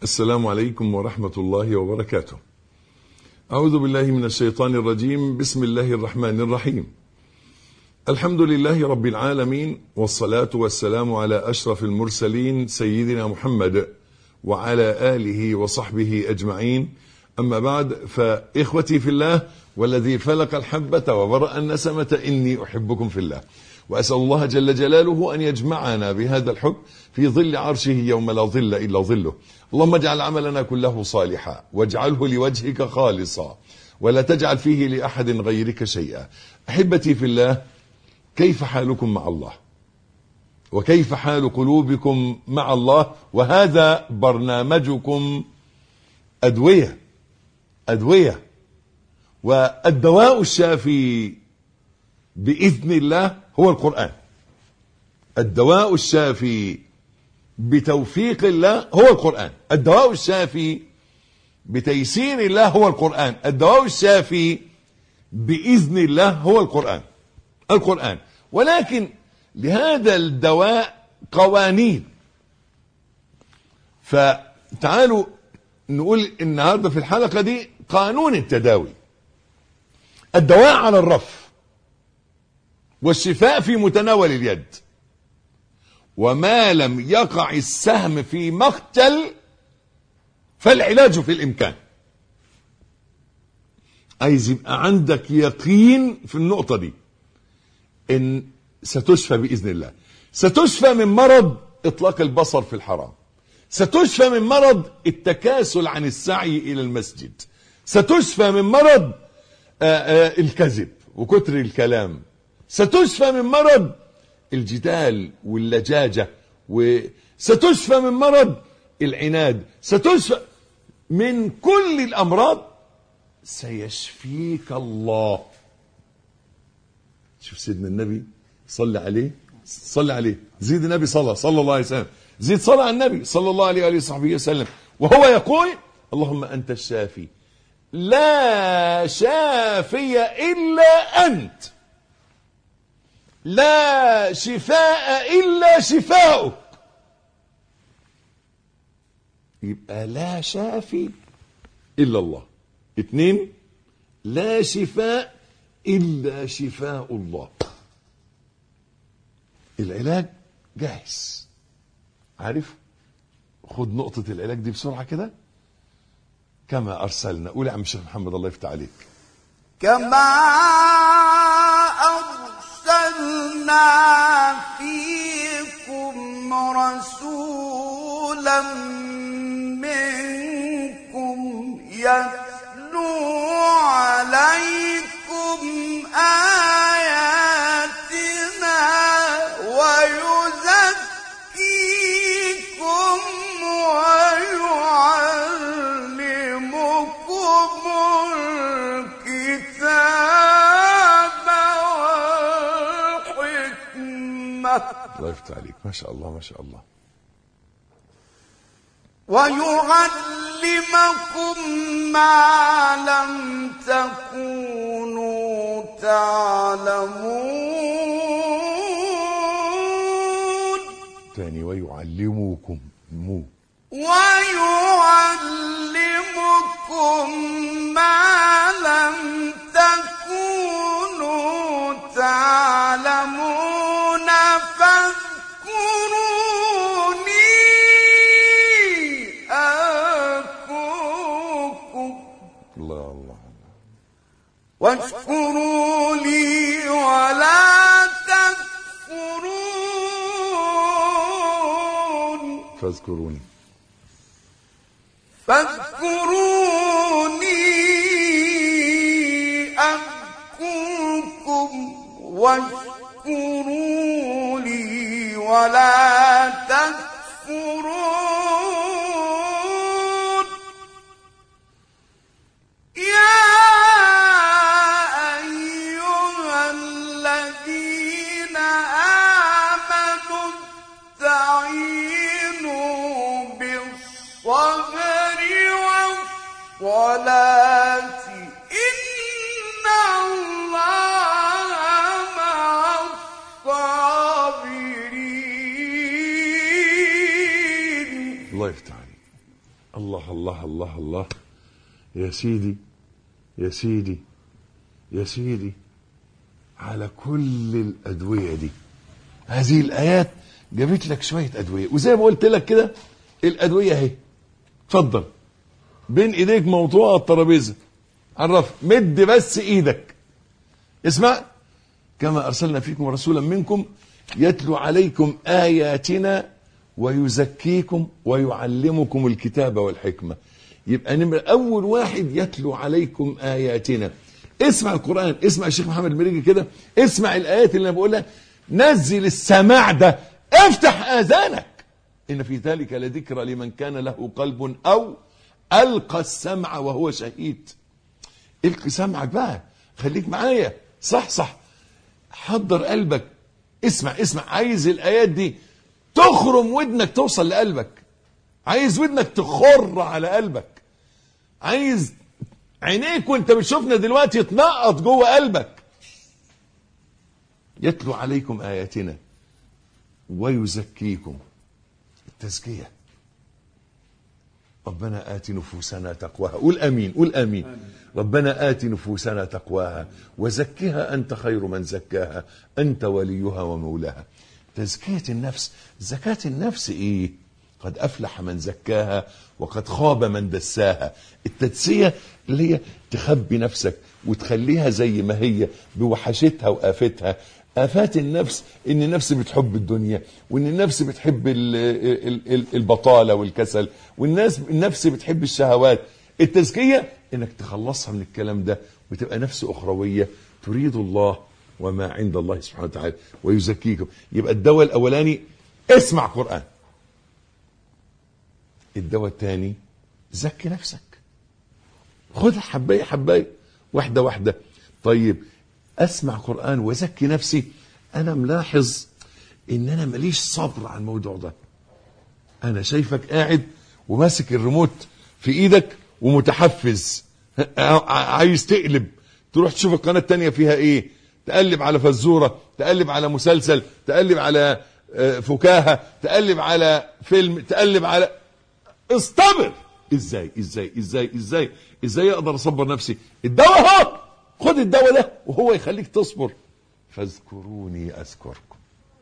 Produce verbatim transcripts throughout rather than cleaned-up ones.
السلام عليكم ورحمة الله وبركاته. أعوذ بالله من الشيطان الرجيم. بسم الله الرحمن الرحيم. الحمد لله رب العالمين، والصلاة والسلام على أشرف المرسلين سيدنا محمد وعلى آله وصحبه أجمعين. أما بعد، فإخوتي في الله والذي فلق الحبة وبرأ النسمة إني أحبكم في الله، وأسأل الله جل جلاله أن يجمعنا بهذا الحب في ظل عرشه يوم لا ظل إلا ظله. اللهم اجعل عملنا كله صالحا واجعله لوجهك خالصا ولا تجعل فيه لأحد غيرك شيئا. أحبتي في الله، كيف حالكم مع الله؟ وكيف حال قلوبكم مع الله؟ وهذا برنامجكم أدوية أدوية والدواء الشافي بإذن الله هو القرآن. الدواء الشافي بتوفيق الله هو القرآن. الدواء الشافي بتيسير الله هو القرآن. الدواء الشافي بإذن الله هو القرآن. القرآن ولكن لهذا الدواء قوانين. فتعالوا نقول النهاردة في الحلقة دي قانون التداوي. الدواء على الرف، والشفاء في متناول اليد، وما لم يقع السهم في مقتل فالعلاج في الإمكان. عايز يبقى عندك يقين في النقطة دي، إن ستشفى بإذن الله. ستشفى من مرض إطلاق البصر في الحرام، ستشفى من مرض التكاسل عن السعي إلى المسجد، ستشفى من مرض آآ آآ الكذب وكتر الكلام، ستشفى من مرض الجدال واللجاجة، وستشفى من مرض العناد، ستشفى من كل الأمراض. سيشفيك الله. شوف سيدنا النبي، صلى عليه صلى عليه زيد النبي صلى صلى الله عليه وسلم، زيد صلى على النبي صلى الله عليه وآله وصحبه وسلم، وهو يقول: اللهم أنت الشافي لا شافي إلا أنت، لا شفاء إلا شفاؤك. يبقى لا شافي إلا الله. اتنين، لا شفاء إلا شفاء الله. العلاج جاهز. عارف؟ خد نقطة العلاج دي بسرعة كده. كما أرسلنا، قول يا عم الشيخ محمد الله يفتح عليك. كما أرسلنا فيكم رسولا منكم يتلو عليكم آياتنا ويزكيكم ويعلمكم الكتاب والحكمة. الله يفتح عليك، ما شاء الله ما شاء الله. ويعلمكم ما لم تكونوا تعلمون. تاني، ويعلمكم مو ويعلمكم ما لم تكونوا تعلمون فاذكروني أذكركم. الله الله. واشكروا لي ولا تكفرون. فاذكروني فاذكروني أذكركم واشكروا لي ولا تكفرون. يا أيها الذين آمنوا استعينوا بالصبر والصلاة إن الله مع الصابرين. الله يفتح عليك. الله الله الله الله. يا سيدي يا سيدي يا سيدي على كل الأدوية دي. هذه الآيات جابت لك شوية أدوية، وزي ما قلت لك كده الأدوية اهي، اتفضل بين ايديك موضوع الترابيزة، عرف مد بس ايدك اسمع. كما أرسلنا فيكم رسولا منكم يتلو عليكم آياتنا ويزكيكم ويعلمكم الكتاب والحكمة. يبقى نمرة أول واحد يتلو عليكم آياتنا. اسمع القرآن، اسمع الشيخ محمد المريجي كده، اسمع الآيات اللي أنا بقولها، نزل السماع ده، افتح آذانك. إن في ذلك لذكرى لمن كان له قلب أو ألقى السمع وهو شهيد. القي سمعك بقى، خليك معايا، صح صح، حضر قلبك، اسمع اسمع. عايز الآيات دي تخرم ودنك توصل لقلبك، عايز ودنك تخر على قلبك، عايز عينيك وانت بتشوفنا دلوقتي تنقط جوه قلبك. يتلو عليكم آياتنا ويزكيكم. التزكية، ربنا آت نفوسنا تقواها. قول آمين، قول آمين, آمين. ربنا آت نفوسنا تقواها وزكها أنت خير من زكاها أنت وليها ومولاها. تزكية النفس. زكاة النفس إيه؟ قد أفلح من زكاها وقد خاب من دساها. التدسية اللي هي تخبي نفسك وتخليها زي ما هي بوحشتها وآفتها. آفات النفس إن النفس بتحب الدنيا، وإن النفس بتحب البطالة والكسل، والناس النفس بتحب الشهوات. التزكية إنك تخلصها من الكلام ده وتبقى نفس أخروية تريد الله وما عند الله سبحانه وتعالى ويزكيكم. يبقى الدواء الأولاني اسمع قرآن، الدواء الثاني زكي نفسك، خدها حباية حباية، واحدة واحدة. طيب اسمع قرآن وزكي نفسي. انا ملاحظ ان انا ماليش صبر على الموضوع ده. انا شايفك قاعد وماسك الريموت في ايدك ومتحفز، عايز تقلب تروح تشوف القناة التانية فيها ايه، تقلب على فزورة، تقلب على مسلسل، تقلب على فكاهة، تقلب على فيلم، تقلب على. استمر. ازاي ازاي ازاي ازاي ازاي اقدر اصبر نفسي؟ الدواء اهو، خد الدواء ده وهو يخليك تصبر. فاذكروني اذكركم.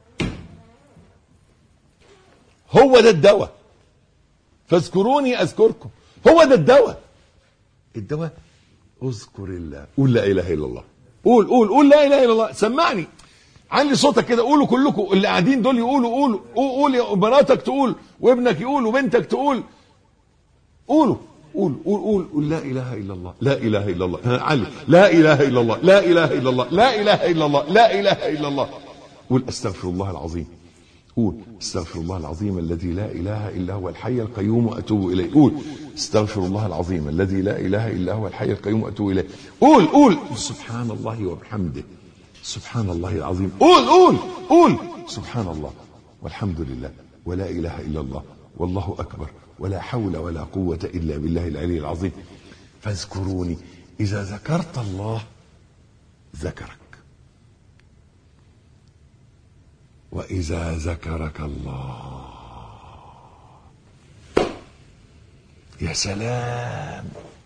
هو ده الدواء. فاذكروني اذكركم، هو ده الدواء. الدواء اذكر الله، قول لا اله الا الله، قول قول قول لا اله الا الله. سمعني، علي صوتك كده، قولوا كلكم اللي قاعدين دول يقولوا، قولوا قول يا بناتك تقول، وابنك يقول، وبنتك تقول. قولوا قول قول قول قول لا اله الا الله، لا اله الا الله. علي لا اله الا الله، لا اله الا الله، لا اله الا الله، لا اله الا الله. قول استغفر الله العظيم. قول استغفر الله العظيم الذي لا اله الا هو الحي القيوم واتوب اليه. قول استغفر الله العظيم الذي لا اله الا هو الحي القيوم واتوب اليه. قول قول سبحان الله وبحمده سبحان الله العظيم. قول قول قول سبحان الله والحمد لله ولا اله الا الله والله اكبر ولا حول ولا قوة إلا بالله العلي العظيم. فاذكروني. إذا ذكرت الله ذكرك، وإذا ذكرك الله يا سلام.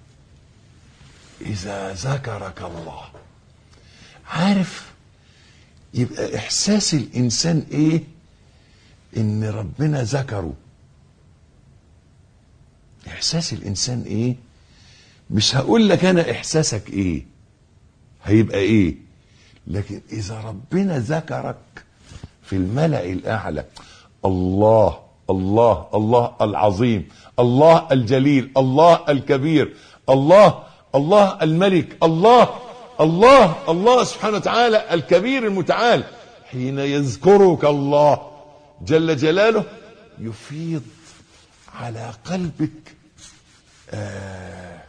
إذا ذكرك الله، عارف يبقى إحساس الإنسان إيه؟ إن ربنا ذكره. احساس الانسان ايه؟ مش هقول لك انا احساسك ايه هيبقى ايه، لكن اذا ربنا ذكرك في الملأ الاعلى، الله الله الله العظيم، الله الجليل، الله الكبير، الله الله الملك، الله الله الله سبحانه وتعالى الكبير المتعال. حين يذكرك الله جل جلاله يفيض على قلبك آه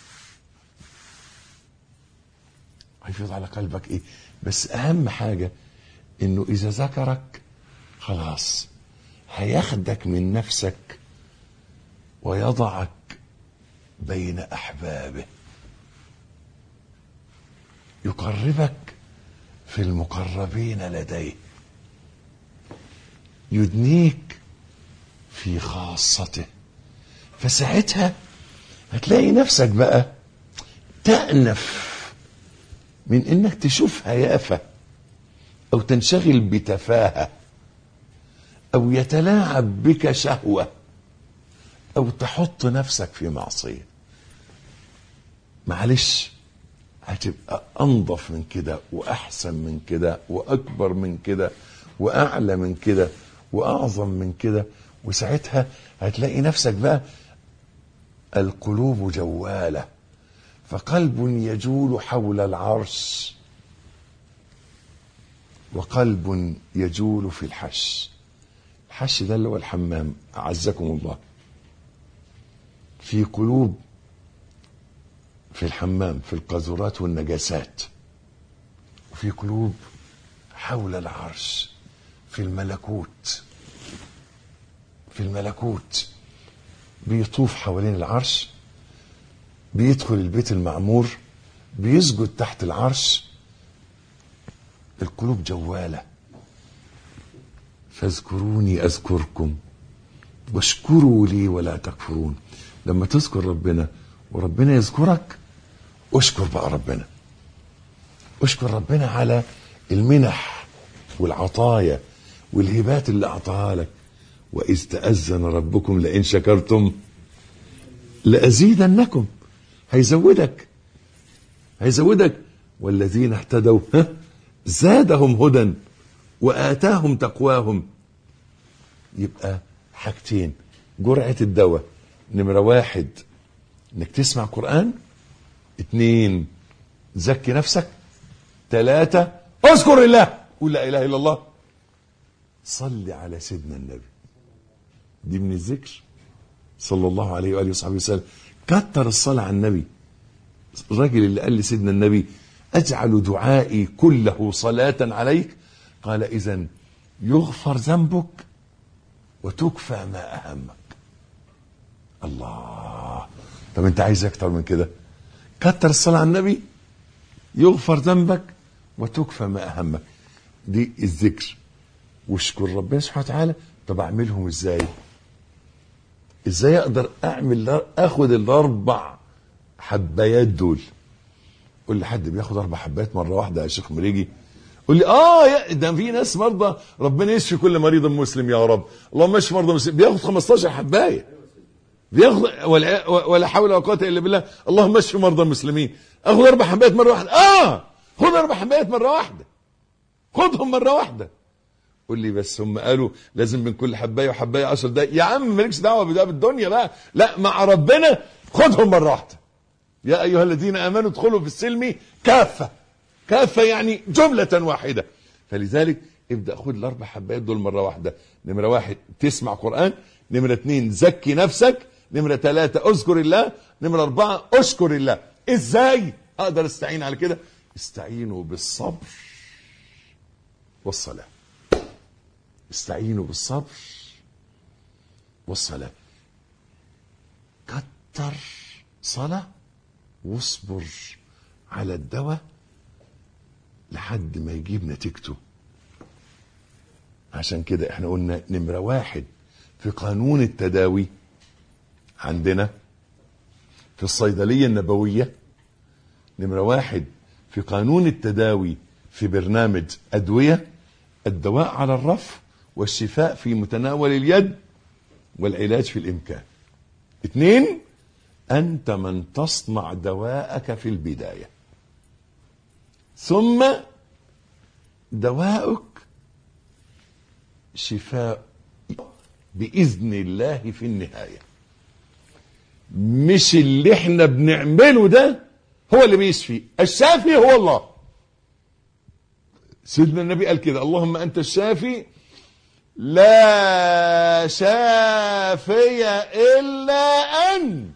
هيفيض على قلبك ايه؟ بس اهم حاجة انه اذا ذكرك خلاص هياخدك من نفسك ويضعك بين احبابه، يقربك في المقربين لديه، يدنيك في خاصته. فساعتها هتلاقي نفسك بقى تأنف من انك تشوف هيافة او تنشغل بتفاهة او يتلاعب بك شهوة او تحط نفسك في معصية. معلش، هتبقى انظف من كده واحسن من كده واكبر من كده واعلى من كده واعظم من كده. وساعتها هتلاقي نفسك بقى القلوب جوالة، فقلب يجول حول العرش وقلب يجول في الحش. الحش ده اللي هو الحمام، أعزكم الله. في قلوب في الحمام في القاذورات والنجاسات، وفي قلوب حول العرش في الملكوت. في الملكوت بيطوف حوالين العرش، بيدخل البيت المعمور، بيسجد تحت العرش. القلوب جوالة. فاذكروني أذكركم واشكروا لي ولا تكفرون. لما تذكر ربنا وربنا يذكرك، اشكر بقى ربنا. اشكر ربنا على المنح والعطايا والهبات اللي أعطاها لك. وإذ تأذن ربكم لئن شكرتم لأزيدنكم. هيزودك هيزودك والذين اهتدوا زادهم هدى وآتاهم تقواهم. يبقى حاجتين: جرعة الدواء نمرة واحد انك تسمع قرآن، اتنين زكي نفسك، تلاتة اذكر الله، قول لا اله الا الله، صل على سيدنا النبي. دي من الذكر صلى الله عليه وآله وصحبه وسلم. كتر الصلاة على النبي. الراجل اللي قال لسيدنا النبي أجعل دعائي كله صلاة عليك، قال إذن يغفر ذنبك وتكفى ما أهمك. الله. طب انت عايز اكتر من كده؟ كتر الصلاة على النبي، يغفر ذنبك وتكفى ما أهمك. دي الذكر. واشكر ربنا سبحانه وتعالى. طب اعملهم ازاي؟ ازاي اقدر اعمل اخد الاربع حبايات دول؟ قول لي حد بياخد اربع حبايات مره واحده يا شيخ مريجي؟ قول لي اه ده في ناس مرضى ربنا يشفي كل مريض مسلم يا رب، اللهم اشفي مرضى مسلم، بياخد خمستاشر حبايه، بياخد ولا, ولا حول ولا قوه الا بالله، اللهم اشفي مرضى المسلمين. اخد اربع حبايات مره واحده؟ اه خد اربع حبايات مره واحده، خدهم مره واحده. قول لي بس هم قالوا لازم من كل حبايه وحبايه عشر دقايق. يا عم مالكش دعوه بده بالدنيا بقى، لا مع ربنا خدهم مره واحده. يا ايها الذين امنوا ادخلوا في السلم كافه. كافه يعني جمله واحده. فلذلك ابدا خد الاربع حبايات دول مره واحده. نمره واحد تسمع قران، نمره اتنين زكي نفسك، نمره ثلاثه اذكر الله، نمره اربعه اشكر الله. ازاي اقدر استعين على كده؟ استعينوا بالصبر والصلاه. استعينوا بالصبر والصلاة. كتر صلاة واصبر على الدواء لحد ما يجيب نتيجته. عشان كده احنا قلنا نمرة واحد في قانون التداوي عندنا في الصيدلية النبوية، نمرة واحد في قانون التداوي في برنامج أدوية: الدواء على الرف والشفاء في متناول اليد والعلاج في الإمكان. اثنين، أنت من تصنع دواءك في البداية، ثم دواءك شفاء بإذن الله في النهاية. مش اللي احنا بنعمله ده هو اللي بيشفي، الشافي هو الله. سيدنا النبي قال كده: اللهم أنت الشافي لا شافي إلا أنت.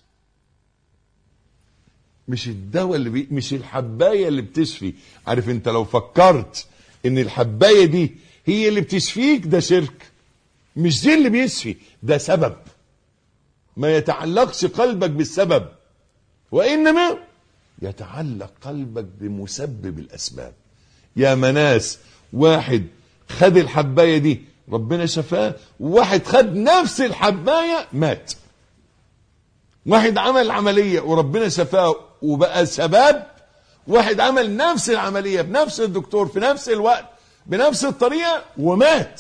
مش الدواء اللي بي... مش الحباية اللي بتشفي. عارف انت لو فكرت ان الحباية دي هي اللي بتشفيك، ده شرك. مش دي اللي بيشفي، ده سبب. ما يتعلقش قلبك بالسبب، وإنما يتعلق قلبك بمسبب الأسباب. يا مناس واحد خد الحباية دي ربنا شفاه، وواحد خد نفس الحباية مات. واحد عمل عملية وربنا شفاه وبقى شباب، واحد عمل نفس العملية بنفس الدكتور في نفس الوقت بنفس الطريقة ومات.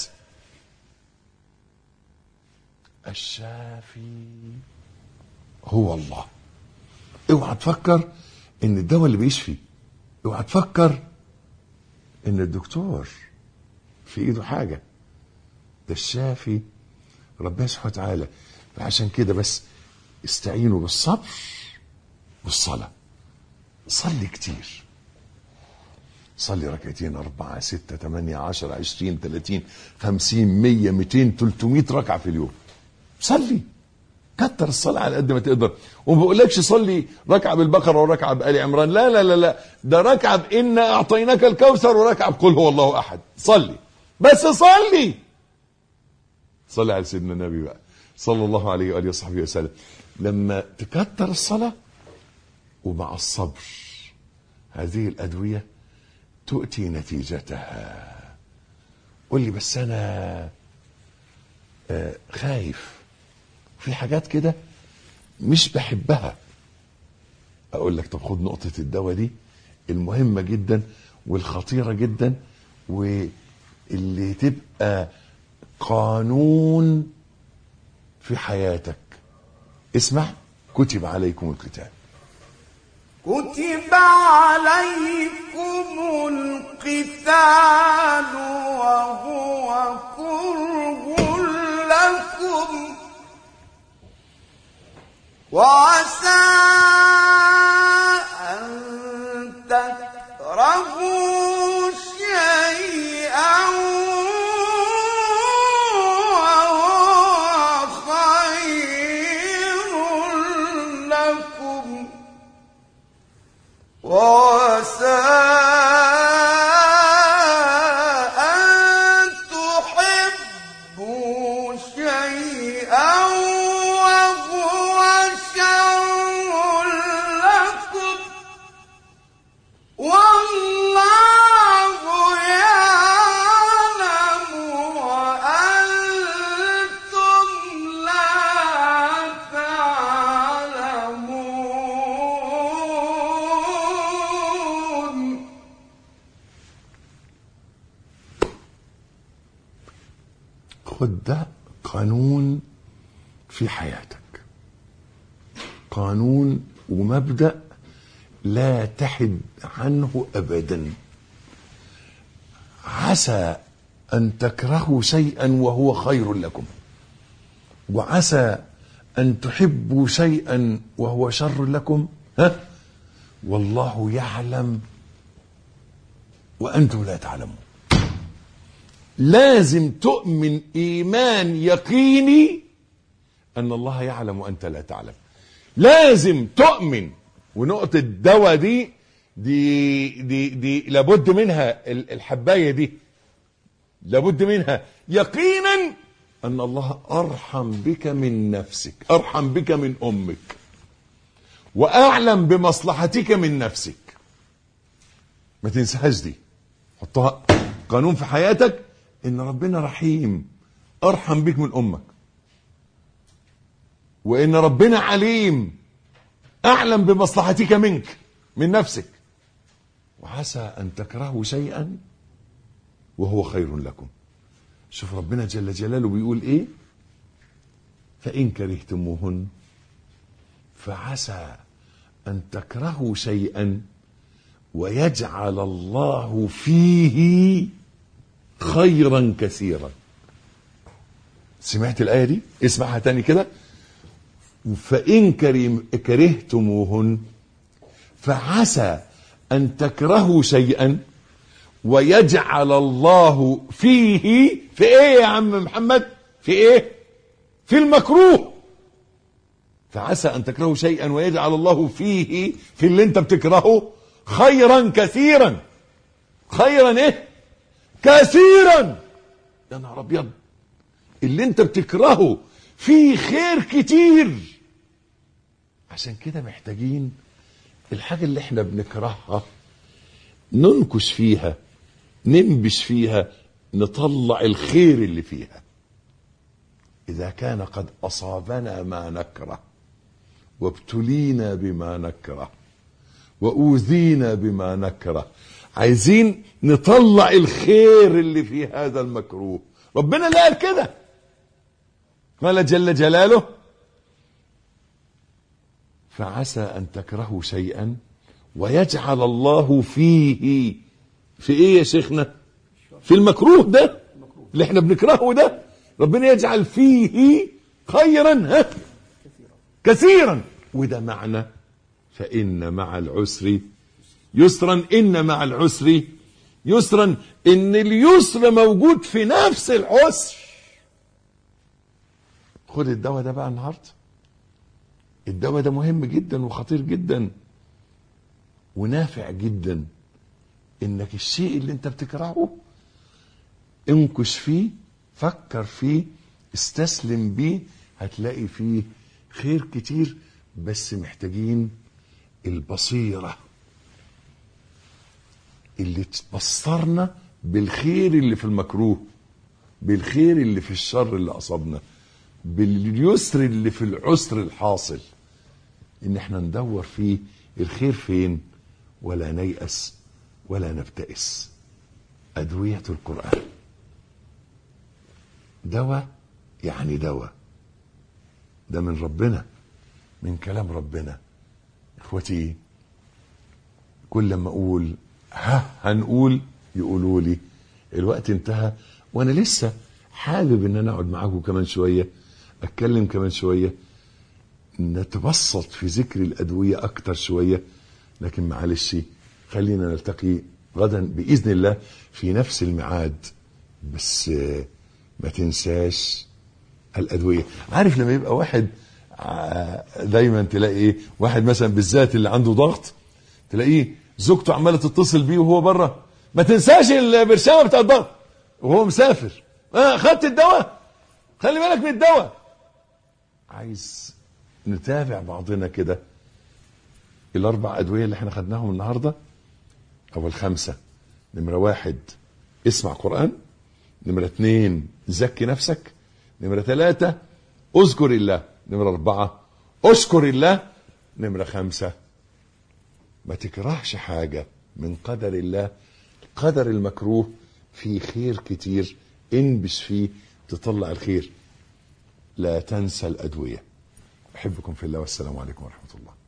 الشافي هو الله. اوعى تفكر ان الدواء اللي بيشفي، اوعى تفكر ان الدكتور في ايده حاجة، ده الشافي ربنا سبحانه وتعالى. فعشان كده بس استعينوا بالصبر والصلاة. صلي كتير، صلي ركعتين أربعة ستة تمانية عشر عشرين ثلاثين خمسين مية ميتين تلتمية ركعة في اليوم. صلي، كتر الصلاة على قد ما تقدر. وما بقولكش صلي ركعة بالبقرة وركعة بآل عمران، لا لا لا لا، ده ركعة بإنا أعطيناك الكوثر وركعة بقل هو الله أحد. صلي بس، صلي صلي على سيدنا النبي بقى صلى الله عليه وآله وصحبه وسلم. لما تكتر الصلاة ومع الصبر هذه الأدوية تؤتي نتيجتها. قل لي بس أنا آه خايف في حاجات كده مش بحبها. أقول لك طب خد نقطة الدواء دي المهمة جدا والخطيرة جدا واللي تبقى قانون في حياتك. اسمع، كتب عليكم القتال. كتب عليكم القتال وهو كره لكم وعسى أن تكرهوا شيئا وهو خير لكم وعسى أن تحبوا شيئا وهو شر لكم والله يعلم وأنتم لا تعلمون. خد ده قانون في حياتك، قانون ومبدأ لا تحد عنه أبدا. عسى أن تكرهوا شيئا وهو خير لكم وعسى أن تحبوا شيئا وهو شر لكم، ها؟ والله يعلم وأنتم لا تعلمون. لازم تؤمن إيمان يقيني أن الله يعلم وأنت لا تعلم. لازم تؤمن. ونقطة الدواء دي دي دي دي لابد منها، الحباية دي لابد منها يقينا أن الله أرحم بك من نفسك، أرحم بك من أمك، وأعلم بمصلحتك من نفسك. ما تنساهاش دي، حطها قانون في حياتك إن ربنا رحيم، أرحم بك من أمك، وإن ربنا عليم، أعلم بمصلحتك منك من نفسك. وعسى أن تكرهوا شيئا وهو خير لكم. شوف ربنا جل جلاله بيقول إيه؟ فإن كرهتموهن فعسى أن تكرهوا شيئا ويجعل الله فيه خيرا كثيرا. سمعت الآية دي؟ اسمعها تاني كده. فإن كرهتموهن فعسى أن تكرهوا شيئا ويجعل الله فيه، في ايه يا عم محمد؟ في ايه؟ في المكروه. فعسى أن تكرهوا شيئا ويجعل الله فيه، في اللي انت بتكرهه، خيرا كثيرا. خيرا ايه؟ كثيرا. يا نهار ابيض، اللي انت بتكرهه فيه خير كتير. عشان كده محتاجين الحاجة اللي احنا بنكرهها ننكش فيها، ننبش فيها، نطلع الخير اللي فيها. إذا كان قد أصابنا ما نكره وابتلينا بما نكره وأوذينا بما نكره. عايزين نطلع الخير اللي في هذا المكروه. ربنا اللي قال كده، قال جل جلاله: فعسى أن تكرهوا شيئا ويجعل الله فيه، في ايه يا شيخنا؟ في المكروه ده اللي احنا بنكرهه ده، ربنا يجعل فيه خيرا ها كثيرا. وده معنى فإن مع العسر يسرا، إن مع العسر يسرا، إن اليسر موجود في نفس العسر. خد الدواء ده بقى النهارده. الدواء ده مهم جدا وخطير جدا ونافع جدا. انك الشيء اللي انت بتكرهه انكش فيه، فكر فيه، استسلم بيه، هتلاقي فيه خير كتير. بس محتاجين البصيرة اللي تبصرنا بالخير اللي في المكروه، بالخير اللي في الشر اللي أصابنا، باليسر اللي في العسر الحاصل، ان احنا ندور فيه الخير فين ولا نيأس ولا نبتئس. أدوية القرآن دواء، يعني دواء ده من ربنا، من كلام ربنا. اخوتي، كل ما اقول ها هنقول يقولوا لي الوقت انتهى، وانا لسه حابب ان انا اقعد معاكم كمان شوية، اتكلم كمان شوية، نتبسط في ذكر الأدوية أكتر شوية. لكن معلش خلينا نلتقي غدا بإذن الله في نفس الميعاد. بس ما تنساش الأدوية. عارف لما يبقى واحد دايما تلاقي ايه، واحد مثلا بالذات اللي عنده ضغط، تلاقيه زوجته عمالة تتصل بيه وهو بره: ما تنساش البرشامة بتاع الضغط، وهو مسافر. اه خدت الدواء، خلي بالك من الدواء. عايز نتابع بعضنا كده. الاربع ادويه اللي احنا خدناهم النهارده او الخمسه: نمره واحد اسمع قرآن، نمره اتنين زكي نفسك، نمره ثلاثه اذكر الله، نمره اربعه اشكر الله، نمره خمسه ما تكرهش حاجه من قدر الله. قدر المكروه فيه خير كتير، انبش فيه تطلع الخير. لا تنسى الادويه. احبكم في الله والسلام عليكم ورحمه الله.